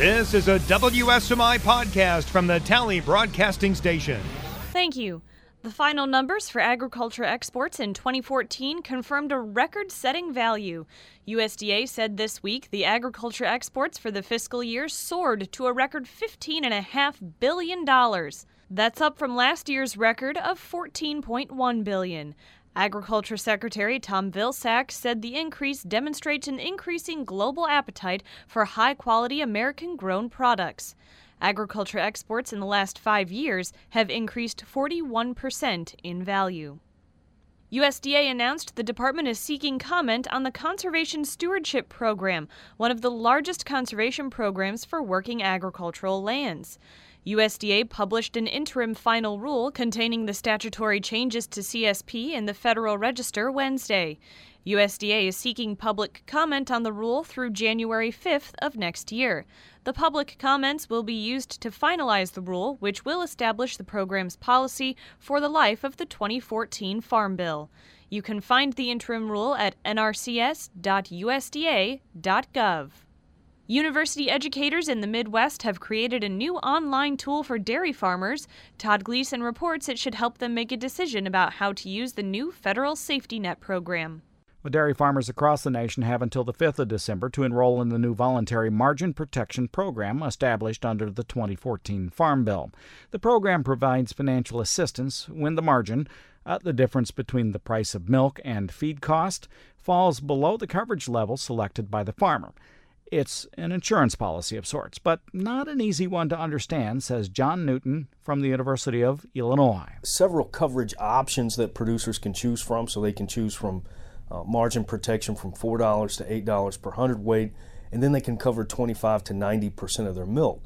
This is a WSMI podcast from the Tally Broadcasting Station. Thank you. The final numbers for agriculture exports in 2014 confirmed a record-setting value. USDA said this week the agriculture exports for the fiscal year soared to a record $15.5 billion. That's up from last year's record of $14.1 billion. Agriculture Secretary Tom Vilsack said the increase demonstrates an increasing global appetite for high-quality American-grown products. Agriculture exports in the last 5 years have increased 41% in value. USDA announced the department is seeking comment on the Conservation Stewardship Program, one of the largest conservation programs for working agricultural lands. USDA published an interim final rule containing the statutory changes to CSP in the Federal Register Wednesday. USDA is seeking public comment on the rule through January 5th of next year. The public comments will be used to finalize the rule, which will establish the program's policy for the life of the 2014 Farm Bill. You can find the interim rule at nrcs.usda.gov. University educators in the Midwest have created a new online tool for dairy farmers. Todd Gleason reports it should help them make a decision about how to use the new federal safety net program. Well, dairy farmers across the nation have until the 5th of December to enroll in the new voluntary margin protection program established under the 2014 Farm Bill. The program provides financial assistance when the margin, the difference between the price of milk and feed cost, falls below the coverage level selected by the farmer. It's an insurance policy of sorts, but not an easy one to understand, says John Newton from the University of Illinois. Several coverage options that producers can choose from, so they can choose from margin protection from $4 to $8 per hundredweight, and then they can cover 25 to 90% of their milk.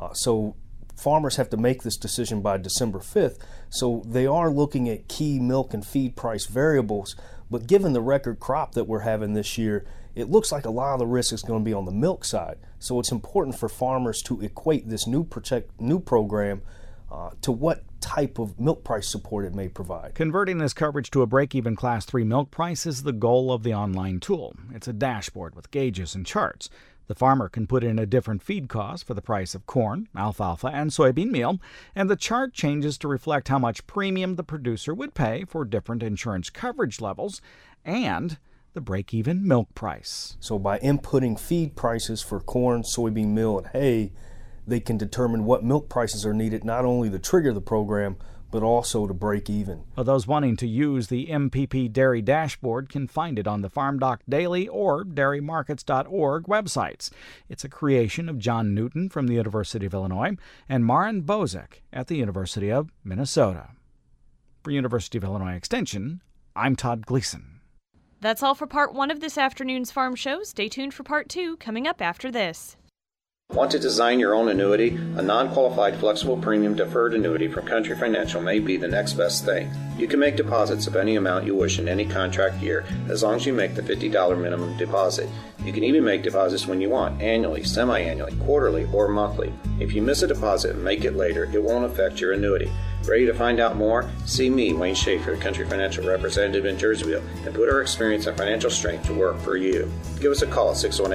So farmers have to make this decision by December 5th, so they are looking at key milk and feed price variables, but given the record crop that we're having this year, it looks like a lot of the risk is going to be on the milk side. So it's important for farmers to equate this new program to what type of milk price support it may provide. Converting this coverage to a break-even Class 3 milk price is the goal of the online tool. It's a dashboard with gauges and charts. The farmer can put in a different feed cost for the price of corn, alfalfa, and soybean meal, and the chart changes to reflect how much premium the producer would pay for different insurance coverage levels and the break-even milk price. So by inputting feed prices for corn, soybean meal, and hay, they can determine what milk prices are needed not only to trigger the program, but also to break even. Well, those wanting to use the MPP Dairy Dashboard can find it on the FarmDoc Daily or dairymarkets.org websites. It's a creation of John Newton from the University of Illinois and Maren Bozek at the University of Minnesota. For University of Illinois Extension, I'm Todd Gleason. That's all for Part 1 of this afternoon's Farm Show. Stay tuned for Part 2 coming up after this. Want to design your own annuity? A non-qualified flexible premium deferred annuity from Country Financial may be the next best thing. You can make deposits of any amount you wish in any contract year, as long as you make the $50 minimum deposit. You can even make deposits when you want, annually, semi-annually, quarterly, or monthly. If you miss a deposit and make it later, it won't affect your annuity. Ready to find out more? See me, Wayne Schaefer, Country Financial Representative in Jerseyville, and put our experience and financial strength to work for you. Give us a call at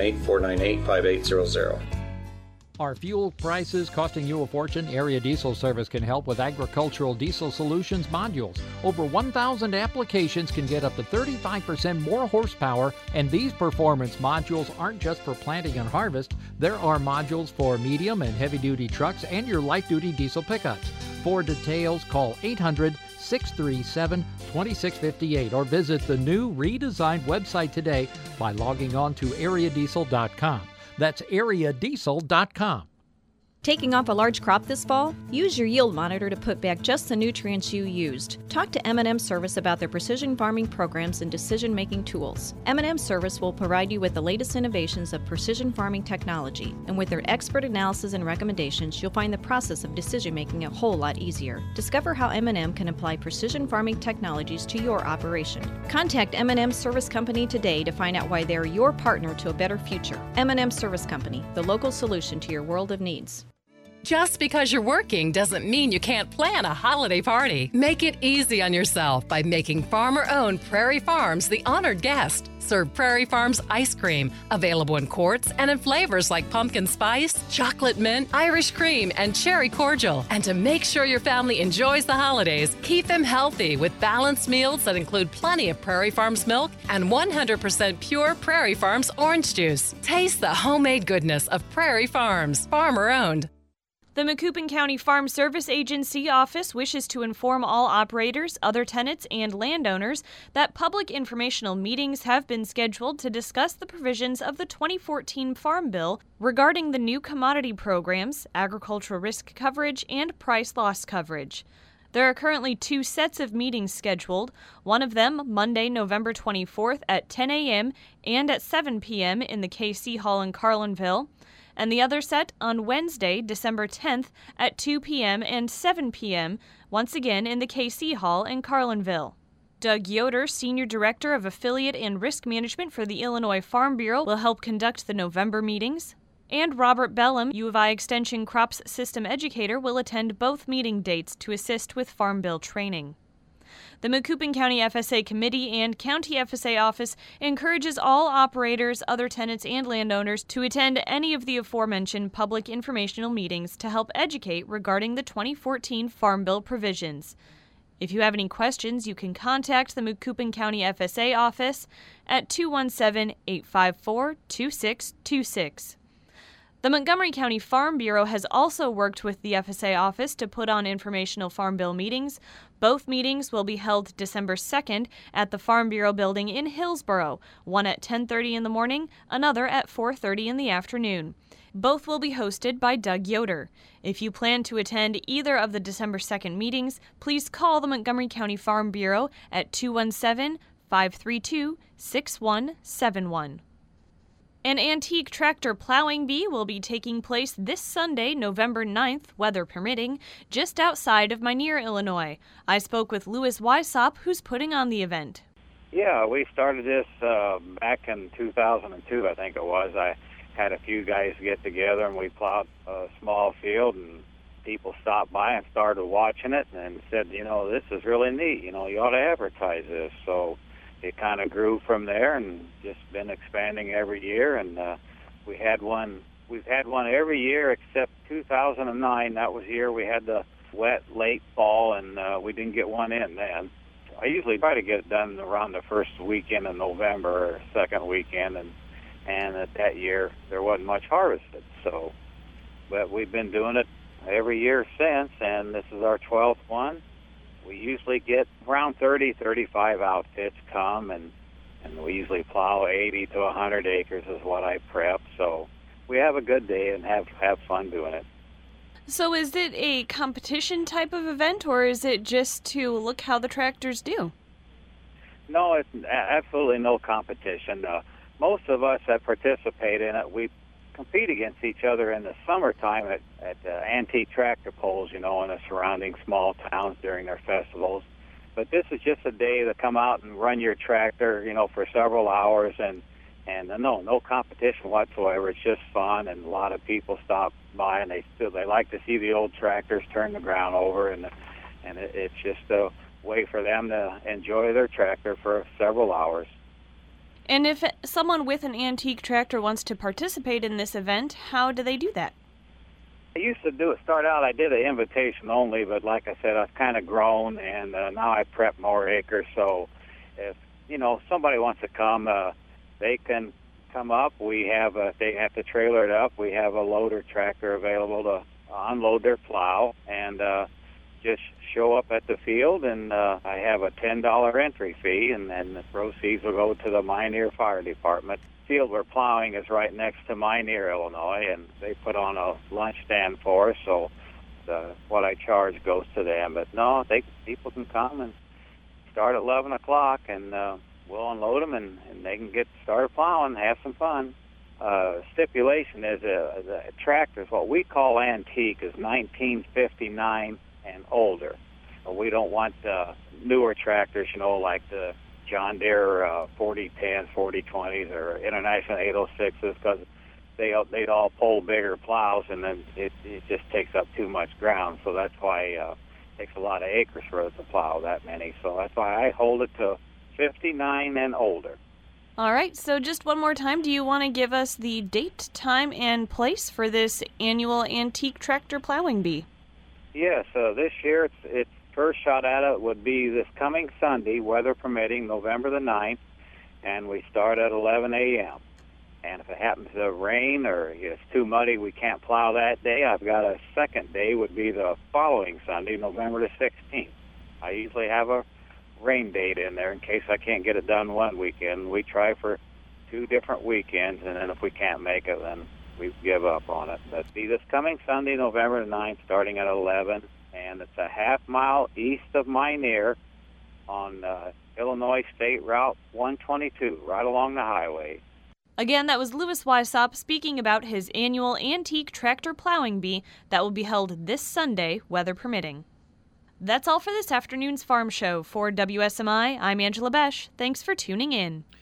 618-498-5800. Are fuel prices costing you a fortune? Area Diesel Service can help with agricultural diesel solutions modules. Over 1,000 applications can get up to 35% more horsepower, and these performance modules aren't just for planting and harvest. There are modules for medium and heavy-duty trucks and your light-duty diesel pickups. For details, call 800-637-2658 or visit the new redesigned website today by logging on to areadiesel.com. That's areadiesel.com. Taking off a large crop this fall? Use your yield monitor to put back just the nutrients you used. Talk to M&M Service about their precision farming programs and decision-making tools. M&M Service will provide you with the latest innovations of precision farming technology, and with their expert analysis and recommendations, you'll find the process of decision-making a whole lot easier. Discover how M&M can apply precision farming technologies to your operation. Contact M&M Service Company today to find out why they're your partner to a better future. M&M Service Company, the local solution to your world of needs. Just because you're working doesn't mean you can't plan a holiday party. Make it easy on yourself by making farmer-owned Prairie Farms the honored guest. serve Prairie Farms ice cream, available in quarts and in flavors like pumpkin spice, chocolate mint, Irish cream, and cherry cordial. And to make sure your family enjoys the holidays, keep them healthy with balanced meals that include plenty of Prairie Farms milk and 100% pure Prairie Farms orange juice. Taste the homemade goodness of Prairie Farms, farmer-owned. The Macoupin County Farm Service Agency office wishes to inform all operators, other tenants, and landowners that public informational meetings have been scheduled to discuss the provisions of the 2014 Farm Bill regarding the new commodity programs, agricultural risk coverage, and price loss coverage. There are currently 2 sets of meetings scheduled, one of them Monday, November 24th at 10 a.m. and at 7 p.m. in the KC Hall in Carlinville, and the other set on Wednesday, December 10th at 2 p.m. and 7 p.m., once again in the KC Hall in Carlinville. Doug Yoder, Senior Director of Affiliate and Risk Management for the Illinois Farm Bureau, will help conduct the November meetings. And Robert Bellum, U of I Extension Crops System Educator, will attend both meeting dates to assist with Farm Bill training. The Macoupin County FSA Committee and County FSA Office encourages all operators, other tenants, and landowners to attend any of the aforementioned public informational meetings to help educate regarding the 2014 Farm Bill provisions. If you have any questions, you can contact the Macoupin County FSA Office at 217-854-2626. The Montgomery County Farm Bureau has also worked with the FSA office to put on informational Farm Bill meetings. Both meetings will be held December 2nd at the Farm Bureau building in Hillsboro, one at 10:30 in the morning, another at 4:30 in the afternoon. Both will be hosted by Doug Yoder. If you plan to attend either of the December 2nd meetings, please call the Montgomery County Farm Bureau at 217-532-6171. An antique tractor plowing bee will be taking place this Sunday, November 9th, weather permitting, just outside of Minear, Illinois. I spoke with Louis Wysop, who's putting on the event. Yeah, we started this back in 2002, I think it was. I had a few guys get together and we plowed a small field, and people stopped by and started watching it and said, this is really neat. You ought to advertise this. So it kind of grew from there and just been expanding every year. And we've had one every year except 2009. That was the year we had the wet late fall, and we didn't get one in then. I usually try to get it done around the first weekend in November or second weekend, and at that year there wasn't much harvested. So, but we've been doing it every year since, and this is our 12th one. We usually get around 30, 35 outfits come, and we usually plow 80 to 100 acres is what I prep. So we have a good day and have fun doing it. So is it a competition type of event, or is it just to look how the tractors do? No, it's absolutely no competition. Most of us that participate in it, we compete against each other in the summertime at antique tractor pulls, in the surrounding small towns during their festivals. But this is just a day to come out and run your tractor, for several hours, and no competition whatsoever. It's just fun, and a lot of people stop by and they like to see the old tractors turn the ground over, and it's just a way for them to enjoy their tractor for several hours. And if someone with an antique tractor wants to participate in this event, how do they do that? I used to start out, I did an invitation only, but like I said, I've kind of grown, and now I prep more acres. So if, somebody wants to come, they can come up. We have, if they have to trailer it up, we have a loader tractor available to unload their plow, and just show up at the field, and I have a $10 entry fee, and then the proceeds will go to the Minear Fire Department. The field we're plowing is right next to Minear, Illinois, and they put on a lunch stand for us, so what I charge goes to them. But no, people can come and start at 11 o'clock, and we'll unload them, and they can get started plowing, have some fun. Stipulation is the tractors, what we call antique, is 1959 and older. We don't want newer tractors, like the John Deere 4010s, 4020s, or International 806s, because they'd all pull bigger plows, and then it just takes up too much ground. So that's why it takes a lot of acres for us to plow that many. So that's why I hold it to 59 and older. All right, so just one more time, do you want to give us the date, time, and place for this annual Antique Tractor Plowing Bee? Yes, this year its first shot at it would be this coming Sunday, weather permitting, November the 9th, and we start at 11 a.m. And if it happens to rain or it's too muddy, we can't plow that day. I've got a second day, would be the following Sunday, November the 16th. I usually have a rain date in there in case I can't get it done one weekend. We try for 2 different weekends, and then if we can't make it, then we give up on it. But see, this coming Sunday, November the 9th, starting at 11, and it's a half-mile east of Minear on Illinois State Route 122, right along the highway. Again, that was Louis Wysop speaking about his annual Antique Tractor Plowing Bee that will be held this Sunday, weather permitting. That's all for this afternoon's Farm Show. For WSMI, I'm Angela Besh. Thanks for tuning in.